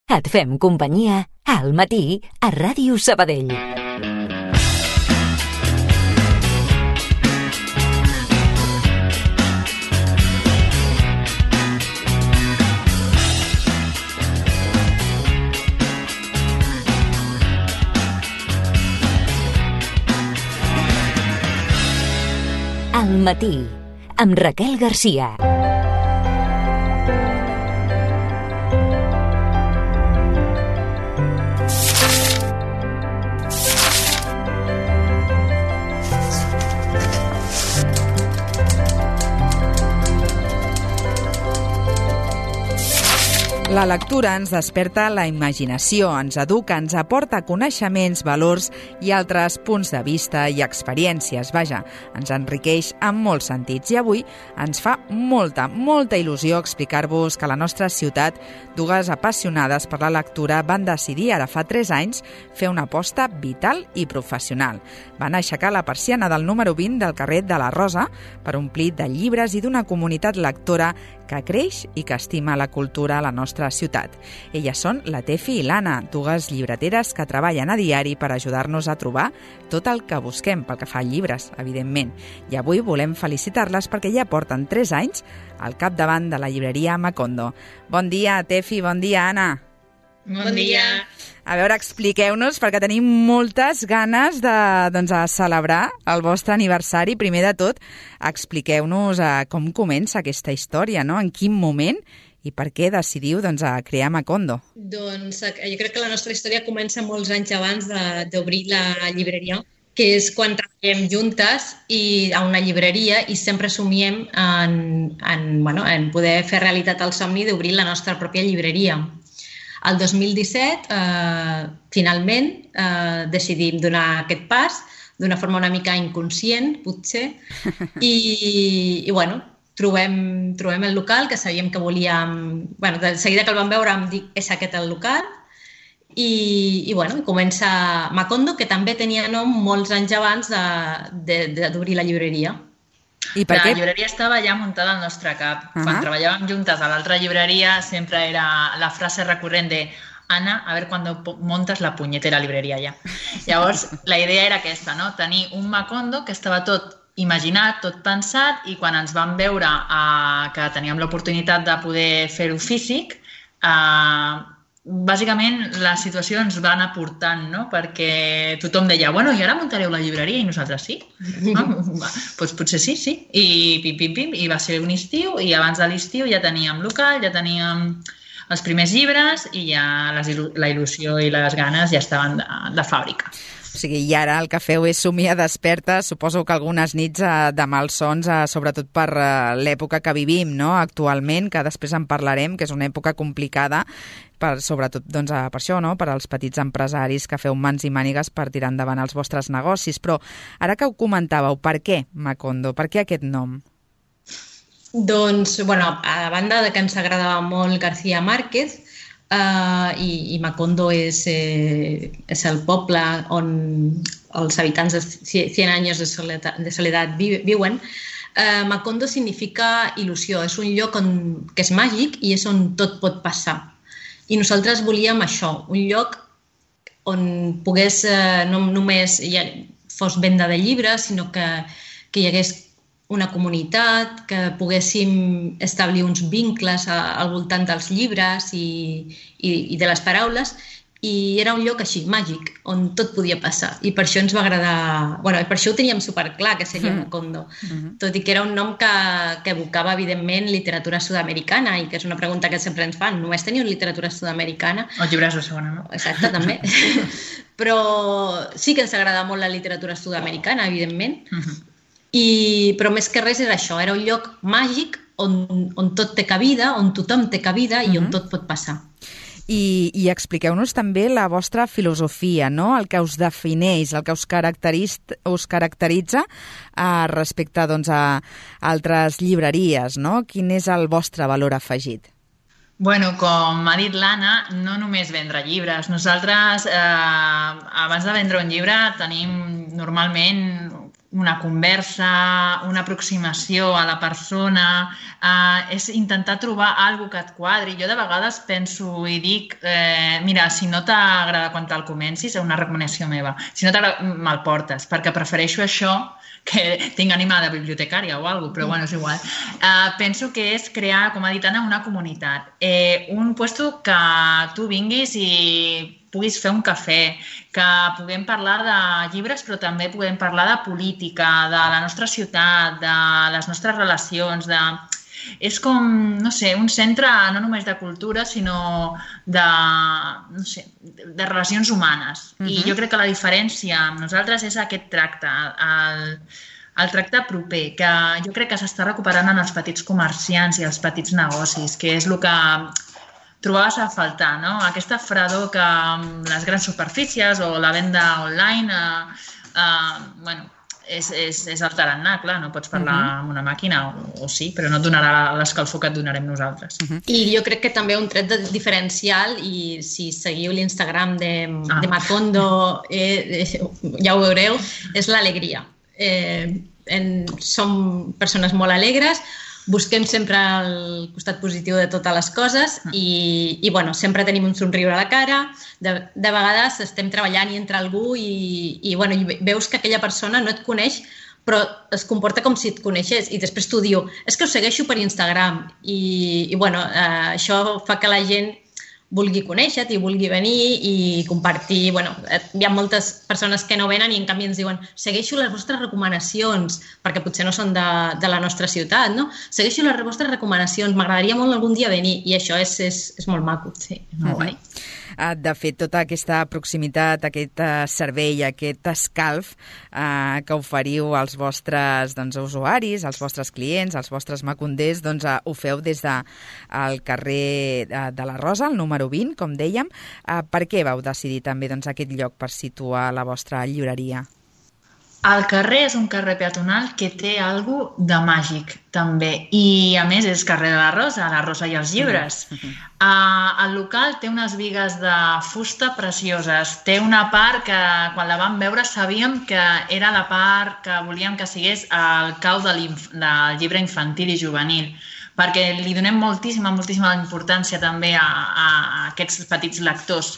Et fem companyia al matí a Ràdio Sabadell. Al matí, amb Raquel Garcia. La lectura ens desperta la imaginació, ens educa, ens aporta coneixements, valors i altres punts de vista i experiències. Vaja, ens enriqueix en molts sentits. I avui ens fa molta il·lusió explicar-vos que a la nostra ciutat dues apassionades per la lectura van decidir ara fa 3 anys fer una aposta vital i professional. Van aixecar la persiana del número 20 del carrer de la Rosa per omplir de llibres i d'una comunitat lectora que creix i que estima la cultura a la nostra ciutat. Elles són la Tefi i l'Anna, dues llibreteres que treballen a diari per ajudar-nos a trobar tot el que busquem pel que fa a llibres, evidentment. I avui volem felicitar-les perquè ja porten 3 anys al capdavant de la llibreria Macondo. Bon dia, Tefi, bon dia, Anna. Bon dia. A veure, expliqueu-nos, perquè tenim moltes ganes de celebrar el vostre aniversari. Primer de tot, expliqueu-nos com comença aquesta història, no? En quin moment i per què decidiu a crear Macondo? Doncs jo crec que la nostra història comença molts anys abans d'obrir la llibreria, que és quan treballem juntes a una llibreria i sempre somiem en poder fer realitat el somni d'obrir la nostra pròpia llibreria. El 2017, finalment, decidim donar aquest pas d'una forma una mica inconscient, potser, i trobem el local que sabíem que volíem... De seguida que el vam veure vam dir és aquest el local i comença Macondo, que també tenia nom molts anys abans d'obrir la llibreria. La llibreria estava ja muntada al nostre cap. Quan treballàvem juntes a l'altra llibreria sempre era la frase recurrent de Ana, a ver cuando montas la punyetera libreria ja. Llavors, la idea era aquesta, no? Tenir un Macondo que estava tot imaginat, tot pensat, i quan ens vam veure que teníem l'oportunitat de poder fer-ho físic, bàsicament la situació ens va anar portant, no? Perquè tothom deia, bueno, i ara muntareu la llibreria? I nosaltres sí. Doncs potser sí. I pim, i va ser un estiu, i abans de l'estiu ja teníem local, ja teníem els primers llibres i ja la il·lusió i les ganes ja estaven de fàbrica. O sigui, i ara el que feu és somiar desperta, suposo que algunes nits de malsons, sobretot per l'època que vivim, no? Actualment, que després en parlarem, que és una època complicada, sobretot per això, no? Per als petits empresaris que feu mans i mànigues per tirar endavant els vostres negocis. Però ara que ho comentàveu, per què Macondo? Per què aquest nom? Doncs, a banda de que ens agradava molt García Márquez, i Macondo és el poble on els habitants de 100 anys de soledat viuen. Macondo significa il·lusió, és un lloc que és màgic i és on tot pot passar. I nosaltres volíem això, un lloc on pogués no només fos venda de llibres, sinó que hi hagués una comunitat, que poguéssim establir uns vincles al voltant dels llibres i de les paraules, i era un lloc així, màgic, on tot podia passar. I per això ens va agradar... Per això ho teníem superclar, que seria Macondo. Tot i que era un nom que evocava, evidentment, literatura sud-americana, i que és una pregunta que sempre ens fan. Només teniu literatura sud-americana? O llibres de segona, no? Exacte, també. Però sí que ens agrada molt la literatura sud-americana, evidentment. Però més que res era això, era un lloc màgic on tot té cabida, on tothom té cabida i on tot pot passar. I expliqueu-nos també la vostra filosofia, no? El que us defineix, el que us caracteritza respecte a altres llibreries, no? Quin és el vostre valor afegit? Bueno, com ha dit l'Anna, no només vendre llibres. Nosaltres, abans de vendre un llibre, tenim normalment una conversa, una aproximació a la persona, és intentar trobar alguna que et quadri. Jo de vegades penso i dic, mira, si no t'agrada quan te'l comencis, és una recomanació meva, si no t'agrada, me'l portes, perquè prefereixo això que tinc ànima de bibliotecària o alguna cosa, però bueno, és igual. Penso que és crear, com ha dit Anna, una comunitat. Un puesto que tu vinguis i puguis fer un cafè, que puguem parlar de llibres, però també puguem parlar de política, de la nostra ciutat, de les nostres relacions, és com, no sé, un centre no només de cultura, sinó de, no sé, de relacions humanes. I jo crec que la diferència amb nosaltres és aquest tracte, el tracte proper, que jo crec que s'està recuperant en els petits comerciants i els petits negocis, que és el que trobaves a faltar, no? Aquesta fredor que amb les grans superfícies o la venda online, bueno, és el tarannà, clar, no pots parlar amb una màquina, o sí, però no et donarà l'escalfor que et donarem nosaltres. I jo crec que també un tret diferencial, i si seguiu l'Instagram de Macondo, ja ho veureu, és l'alegria. Som persones molt alegres, busquem sempre el costat positiu de totes les coses i bueno, sempre tenim un somriure a la cara. De vegades estem treballant i entra algú i veus que aquella persona no et coneix, però es comporta com si et coneixés i després t'ho diu, és que us segueixo per Instagram i bueno, això fa que la gent vulgui conèixer-te i vulgui venir i compartir. Bueno, hi ha moltes persones que no venen i en canvi ens diuen segueixo les vostres recomanacions, perquè potser no són de la nostra ciutat, no? Segueixo les vostres recomanacions, m'agradaria molt algun dia venir, i això és molt maco, sí, molt guai. De fet, tota aquesta proximitat, aquest servei, aquest escalf que oferiu als vostres usuaris, als vostres clients, als vostres maconders, ho feu des del carrer de la Rosa, el número 20, com dèiem. Per què vau decidir també aquest lloc per situar la vostra llibreria? El carrer és un carrer peatonal que té alguna cosa de màgic, també. I, a més, és carrer de la Rosa i els llibres. El local té unes bigues de fusta precioses. Té una part que, quan la vam veure, sabíem que era la part que volíem que sigués el cau del llibre infantil i juvenil, perquè li donem moltíssima importància també a aquests petits lectors.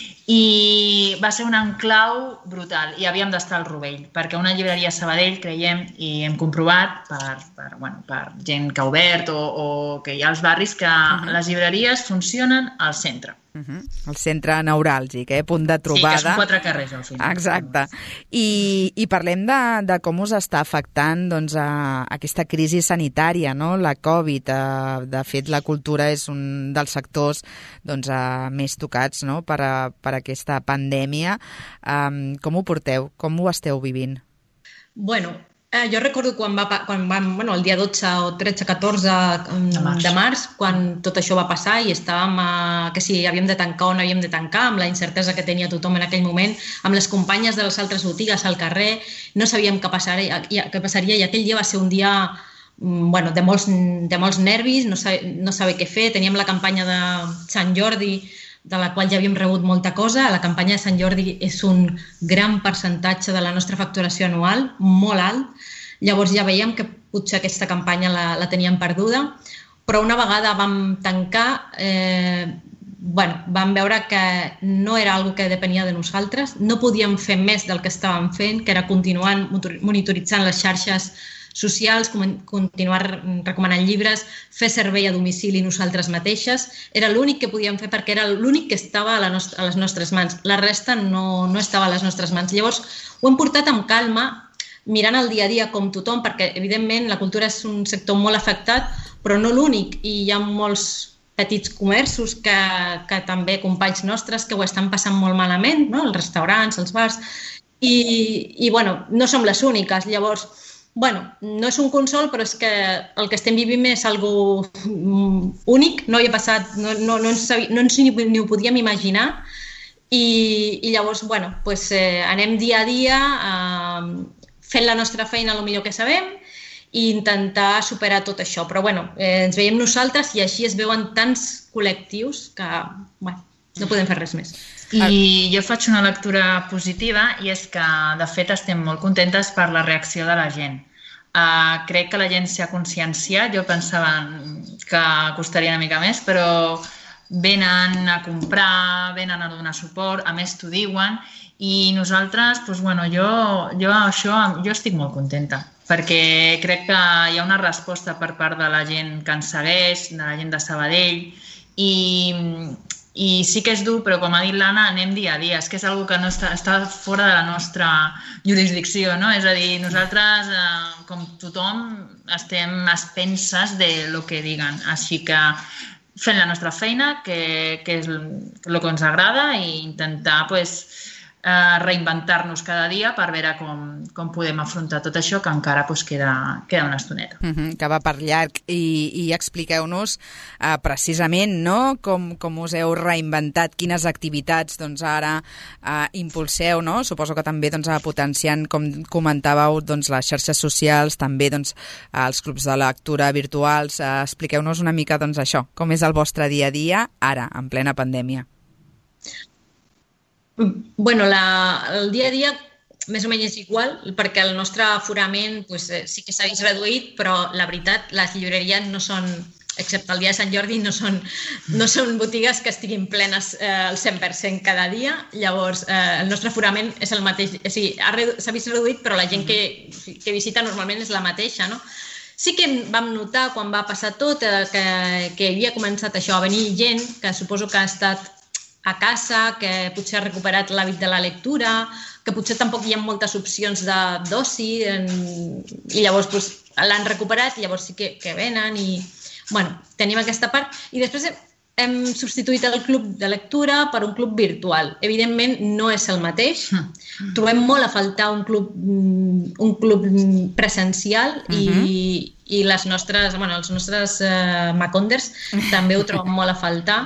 I va ser un enclau brutal i havíem d'estar al Rovell, perquè una llibreria a Sabadell, creiem, i hem comprovat per gent que ha obert o que hi ha als barris, que les llibreries funcionen al centre. El centre neuràlgic, punt de trobada. Sí, que són 4 carrers al final. Exacte. I parlem de com us està afectant aquesta crisi sanitària, no? La Covid. De fet, la cultura és un dels sectors més tocats, no? per aquesta pandèmia. Com ho porteu? Com ho esteu vivint? Bueno, jo recordo quan vam, el dia 12 o 13, 14 de març, quan tot això va passar i estàvem que si havíem de tancar o no havíem de tancar, amb la incertesa que tenia tothom en aquell moment, amb les companyes de les altres botigues al carrer, no sabíem què passaria i aquell dia va ser un dia de molts nervis, no saber què fer. Teníem la campanya de Sant Jordi, de la qual ja havíem rebut molta cosa. La campanya de Sant Jordi és un gran percentatge de la nostra facturació anual, molt alt. Llavors ja veiem que potser aquesta campanya la teníem perduda, però una vegada vam tancar, vam veure que no era una cosa que depenia de nosaltres, no podíem fer més del que estàvem fent, que era continuar monitoritzant les xarxes socials, continuar recomanant llibres, fer servei a domicili nosaltres mateixes. Era l'únic que podíem fer perquè era l'únic que estava a les nostres mans. La resta no estava a les nostres mans. Llavors, ho hem portat amb calma, mirant el dia a dia com tothom, perquè, evidentment, la cultura és un sector molt afectat, però no l'únic. I hi ha molts petits comerços que també, companys nostres, que ho estan passant molt malament, no? Els restaurants, els bars, i no som les úniques. Llavors, no és un consol, però és que el que estem vivint és algo únic, no havia passat, no ens ni ho podíem imaginar, i llavors, anem dia a dia fent la nostra feina el millor que sabem i intentar superar tot això. Però ens veiem nosaltres i així es veuen tants col·lectius que No podem fer res més. I jo faig una lectura positiva i és que, de fet, estem molt contentes per la reacció de la gent. Crec que la gent s'ha conscienciat, jo pensava que costaria una mica més, però venen a comprar, venen a donar suport, a més t'ho diuen, i nosaltres, doncs, bueno, jo estic molt contenta, perquè crec que hi ha una resposta per part de la gent que ens segueix, de la gent de Sabadell, i sí que és dur, però com ha dit l'Anna, anem dia a dia. És que és una cosa que no està fora de la nostra jurisdicció, no? És a dir, nosaltres, com tothom, estem a expenses de lo que diguen. Així que fent la nostra feina, que és el que ens agrada, i intentar reinventar-nos cada dia per veure com podem afrontar tot això, que encara queda una estoneta. Que va per llarg. I expliqueu-nos precisament, no?, com us heu reinventat, quines activitats ara impulseu, no? Suposo que també potenciant, com comentàveu, les xarxes socials, també els clubs de lectura virtuals. Expliqueu-nos una mica això, com és el vostre dia a dia ara, en plena pandèmia. Bueno, el dia a dia més o menys és igual, perquè el nostre aforament sí que s'ha vist reduït, però la veritat, les llibreries no són, excepte el dia de Sant Jordi, no són botigues que estiguin plenes al 100% cada dia. Llavors, el nostre aforament és el mateix. O sigui, s'ha vist reduït, però la gent que visita normalment és la mateixa, no? Sí que vam notar, quan va passar tot, que havia començat això, a venir gent que suposo que ha estat a casa, que potser ha recuperat l'hàbit de la lectura, que potser tampoc hi ha moltes opcions d'oci, i llavors l'han recuperat, i llavors sí que venen, i tenim aquesta part. I després hem substituït el club de lectura per un club virtual. Evidentment no és el mateix. Trobem molt a faltar un club presencial, i els nostres Maconders també ho troben molt a faltar,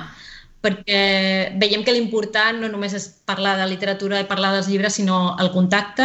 perquè veiem que l'important no només és parlar de literatura i parlar dels llibres, sinó el contacte,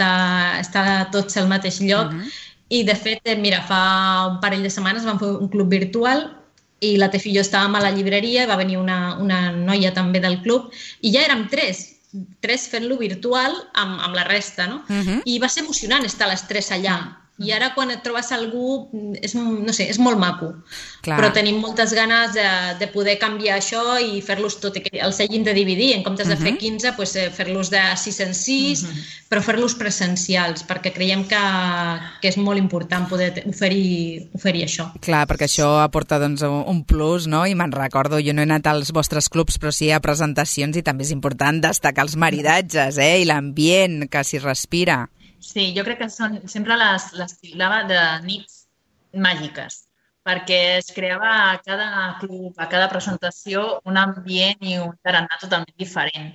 estar tots al mateix lloc. I, de fet, mira, fa un parell de setmanes vam fer un club virtual i la Tefi i jo estàvem a la llibreria, va venir una noia també del club, i ja érem tres fent-lo virtual amb la resta, no? I va ser emocionant estar les tres allà. I ara, quan et trobes algú, no sé, és molt maco. Però tenim moltes ganes de poder canviar això i fer-los tot, que els hagin de dividir. En comptes de fer 15, fer-los de 6 en 6, però fer-los presencials, perquè creiem que és molt important poder oferir això. Clar, perquè això aporta un plus, no? I me'n recordo, jo no he anat als vostres clubs, però sí a presentacions, i també és important destacar els maridatges, i l'ambient que s'hi respira. Sí, jo crec que sempre les tildava de nits màgiques, perquè es creava a cada club, a cada presentació, un ambient i un tarannà totalment diferent.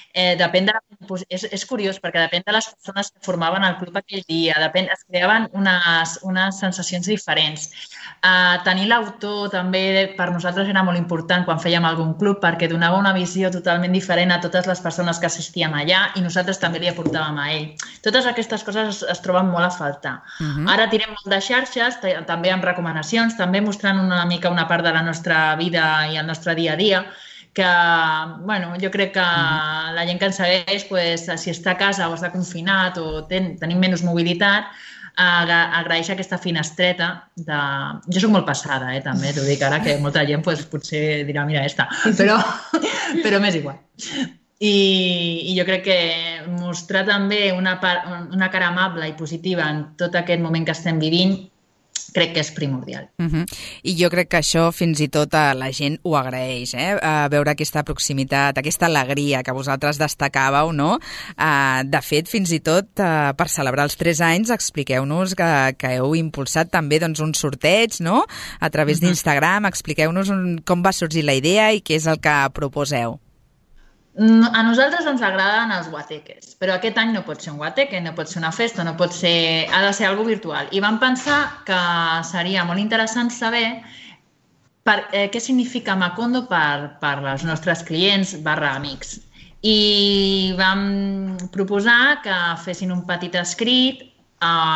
És curiós, perquè depèn de les persones que formaven el club aquell dia, es creaven unes sensacions diferents. Tenir l'autor també per nosaltres era molt important quan fèiem algun club, perquè donava una visió totalment diferent a totes les persones que assistíem allà, i nosaltres també li aportàvem a ell. Totes aquestes coses es troben molt a faltar. Ara tirem molt de xarxes, també amb recomanacions, també mostrant una mica una part de la nostra vida i el nostre dia a dia, que, jo crec que la gent que ens segueix, si està a casa o està confinat o tenim menys mobilitat, agraeix aquesta finestreta de... Jo soc molt passada, també, t'ho dic ara, que molta gent potser dirà, mira, però m'és igual. I jo crec que mostrar també una cara amable i positiva en tot aquest moment que estem vivint crec que és primordial. I jo crec que això fins i tot la gent ho agraeix, veure aquesta proximitat, aquesta alegria que vosaltres destacàveu, no? De fet, fins i tot per celebrar els 3 anys, expliqueu-nos que heu impulsat també un sorteig, no? A través d'Instagram, expliqueu-nos com va sorgir la idea i què és el que proposeu. A nosaltres ens agraden els guateques, però aquest any no pot ser un guateque, no pot ser una festa, ha de ser algo virtual. I vam pensar que seria molt interessant saber què significa Macondo per als nostres clients /amics. I vam proposar que fessin un petit escrit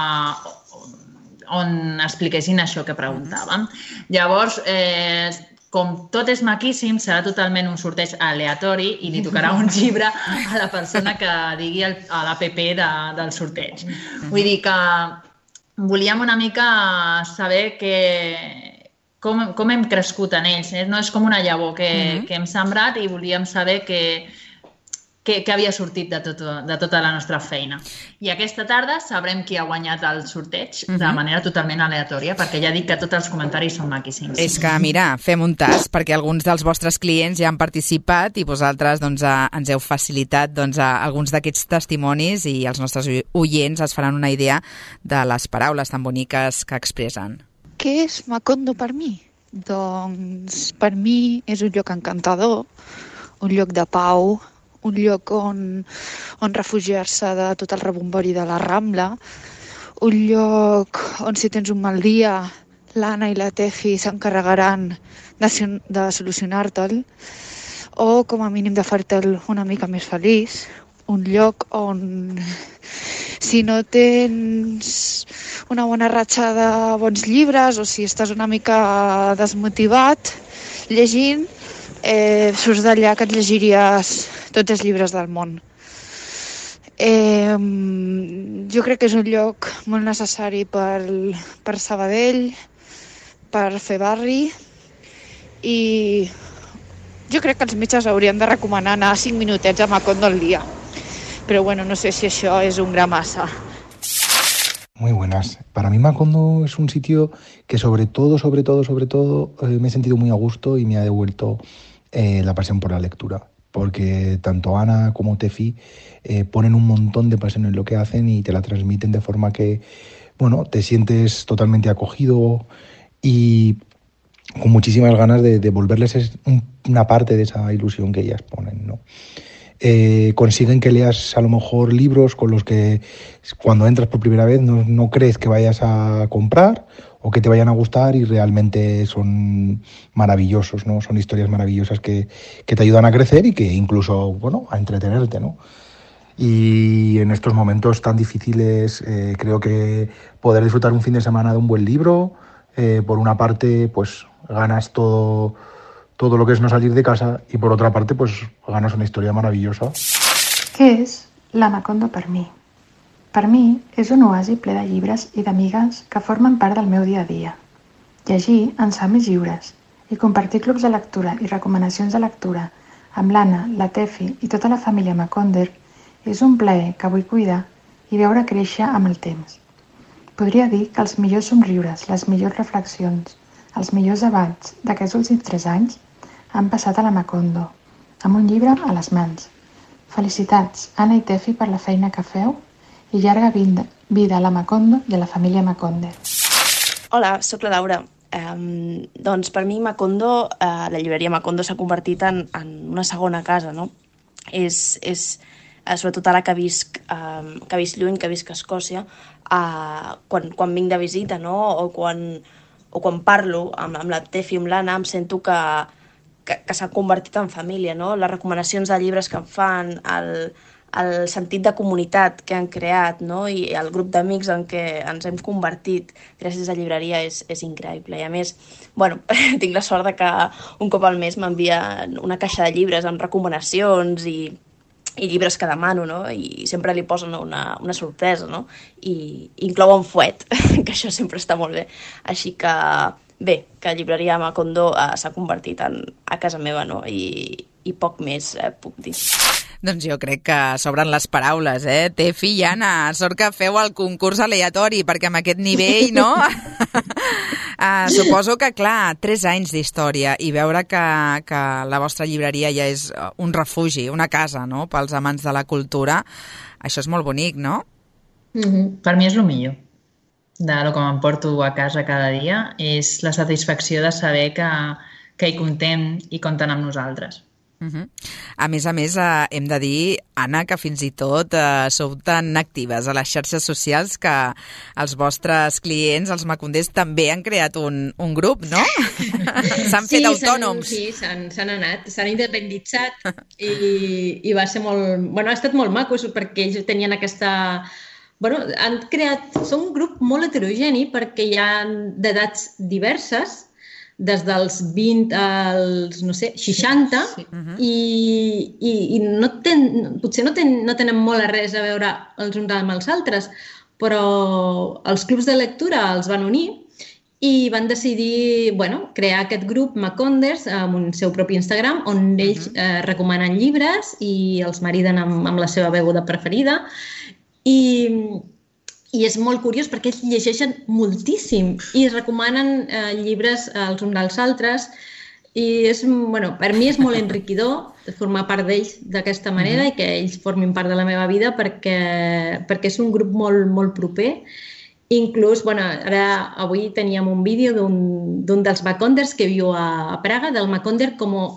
on expliquessin això que preguntàvem. Llavors, com tot és maquíssim, serà totalment un sorteig aleatori i li tocarà un llibre a la persona que digui a l'APP del sorteig. Vull dir que volíem una mica saber com hem crescut en ells. No és com una llavor que hem sembrat i volíem saber què havia sortit de tota la nostra feina. I aquesta tarda sabrem qui ha guanyat el sorteig de manera totalment aleatòria, perquè ja dic que tots els comentaris són maquíssims. És que, mira, fem un tast, perquè alguns dels vostres clients ja han participat i vosaltres ens heu facilitat alguns d'aquests testimonis i els nostres oients es faran una idea de les paraules tan boniques que expressen. Què és Macondo per mi? Doncs per mi és un lloc encantador, un lloc de pau, un lloc on refugiar-se de tot el rebombori de la Rambla, un lloc on si tens un mal dia l'Anna i la Tefi s'encarregaran de solucionar-te'l o com a mínim de fer-te'l una mica més feliç, un lloc on si no tens una bona ratxa de bons llibres o si estàs una mica desmotivat llegint, surts d'allà que et llegiries tots els llibres del món. Jo crec que és un lloc molt necessari per Sabadell, per fer barri i jo crec que els metges haurien de recomanar anar 5 minutets a Macondo al dia. Pero bueno, no sé si eso es un gran masa. Muy buenas. Para mí Macondo es un sitio que sobre todo me he sentido muy a gusto y me ha devuelto la pasión por la lectura. Porque tanto Ana como Tefi ponen un montón de pasión en lo que hacen y te la transmiten de forma que, bueno, te sientes totalmente acogido y con muchísimas ganas de devolverles una parte de esa ilusión que ellas ponen, ¿no? Consiguen que leas a lo mejor libros con los que cuando entras por primera vez no crees que vayas a comprar o que te vayan a gustar y realmente son maravillosos, ¿no? Son historias maravillosas que te ayudan a crecer y que incluso, bueno, a entretenerte, ¿no? Y en estos momentos tan difíciles creo que poder disfrutar un fin de semana de un buen libro, por una parte pues ganas todo lo que es no salir de casa y por otra parte pues ganas una historia maravillosa. Què és la Macondo per mi? Per mi és un oasi ple de llibres i d'amigues que formen part del meu dia a dia. Llegir ens fa més lliures i compartir clubs de lectura i recomanacions de lectura amb l'Anna, la Tefi i tota la família Maconder és un plaer que vull cuidar i veure créixer amb el temps. Podria dir que els millors somriures, les millors reflexions, els millors debats d'aquests últims 3 anys han passat a la Macondo, amb un llibre a les mans. Felicitats, Anna i Tefi, per la feina que feu i llarga vida a la Macondo i a la família Maconder. Hola, sóc la Laura. Doncs per mi Macondo, la llibreria Macondo s'ha convertit en una segona casa, no? És sobretot ara que visc lluny, que visc a Escòcia, quan vinc de visita, no? O quan parlo amb la Tefi i amb l'Anna, em sento que s'ha convertit en família, no? Les recomanacions de llibres que em fan, el sentit de comunitat que han creat, no? I el grup d'amics en què ens hem convertit gràcies a la llibreria és increïble. I a més, bueno, tinc la sort de que un cop al mes m'envien una caixa de llibres amb recomanacions i llibres que demano, no? I sempre li posen una sorpresa, no? I inclou un fuet, que això sempre està molt bé. Així que, bé, que la llibreria Macondo s'ha convertit a casa meva, no? I poc més puc dir. Doncs jo crec que s'obren les paraules, Tefi i Anna, sort que feu el concurs aleatori, perquè amb aquest nivell, no? Suposo que, clar, 3 anys d'història i veure que la vostra llibreria ja és un refugi, una casa, no?, pels amants de la cultura, això és molt bonic, no? Per mi és el millor del que m'emporto a casa cada dia, és la satisfacció de saber que hi comptem i compten amb nosaltres. A més, hem de dir, Anna, que fins i tot sou tan actives a les xarxes socials que els vostres clients, els maconders, també han creat un grup, no? S'han fet autònoms. Sí, s'han anat, s'han independitzat i va ser molt... Bueno, ha estat molt maco perquè ells tenien aquesta... Bueno, són un grup molt heterogeni perquè hi ha d'edats diverses, des dels 20 als, no sé, 60, i potser no tenen molt res a veure els uns amb els altres, però els clubs de lectura els van unir i van decidir crear aquest grup Maconders amb un seu propi Instagram on ells recomanen llibres i els mariden amb la seva beguda preferida. I és molt curiós perquè ells llegeixen moltíssim i es recomanen llibres els uns als altres i per mi és molt enriquidor formar part d'ells d'aquesta manera i que ells formin part de la meva vida perquè és un grup molt, molt proper. Inclús, ara avui teníem un vídeo d'un dels Maconders que viu a Praga, del Maconder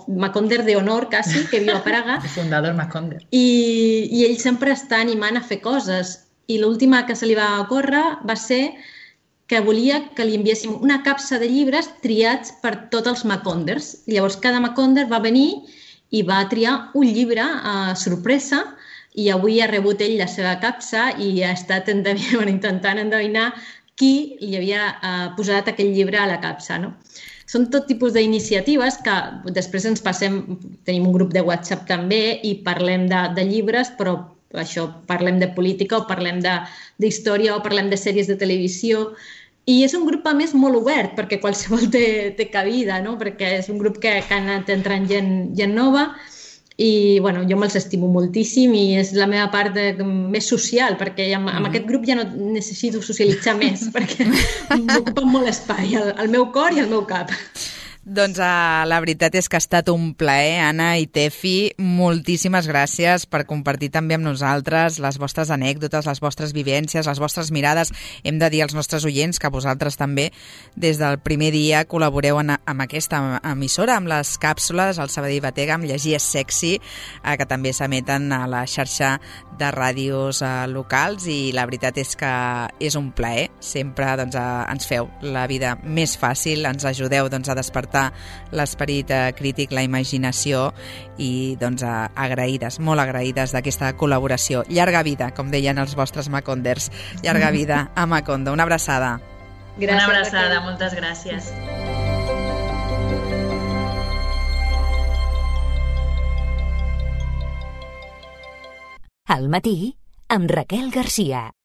de honor, quasi, que viu a Praga. El fundador Maconder. I ell sempre està animant a fer coses. I l'última que se li va ocórrer va ser que volia que li enviéssim una capsa de llibres triats per tots els Maconders. Llavors, cada Maconder va venir i va triar un llibre a sorpresa i avui ha rebut ell la seva capsa i ha estat intentant endevinar qui li havia posat aquell llibre a la capsa. Són tot tipus d'iniciatives que després ens tenim un grup de WhatsApp també i parlem de llibres, però això, parlem de política o parlem d'història o parlem de sèries de televisió. I és un grup, a més, molt obert, perquè qualsevol té cabida, perquè és un grup que ha anat entrant gent nova i jo me'ls estimo moltíssim i és la meva part més social, perquè amb aquest grup ja no necessito socialitzar més, perquè m'ocupen molt espai, el meu cor i el meu cap. Doncs la veritat és que ha estat un plaer, Anna i Tefi. Moltíssimes gràcies per compartir també amb nosaltres les vostres anècdotes, les vostres vivències, les vostres mirades. Hem de dir als nostres oients que vosaltres també des del primer dia col·laboreu amb aquesta emissora, amb les càpsules, al Sabadell Batega, amb Llegir és sexy, que també s'emeten a la xarxa de ràdios locals i la veritat és que és un plaer. Sempre ens feu la vida més fàcil, ens ajudeu a despertar l'esperit crític, la imaginació i agraïdes, molt agraïdes d'aquesta col·laboració. Llarga vida, com deien els vostres Maconders. Llarga vida a Macondo. Una abraçada. Gràcies, una abraçada, moltes gràcies. Al matí, amb Raquel Garcia.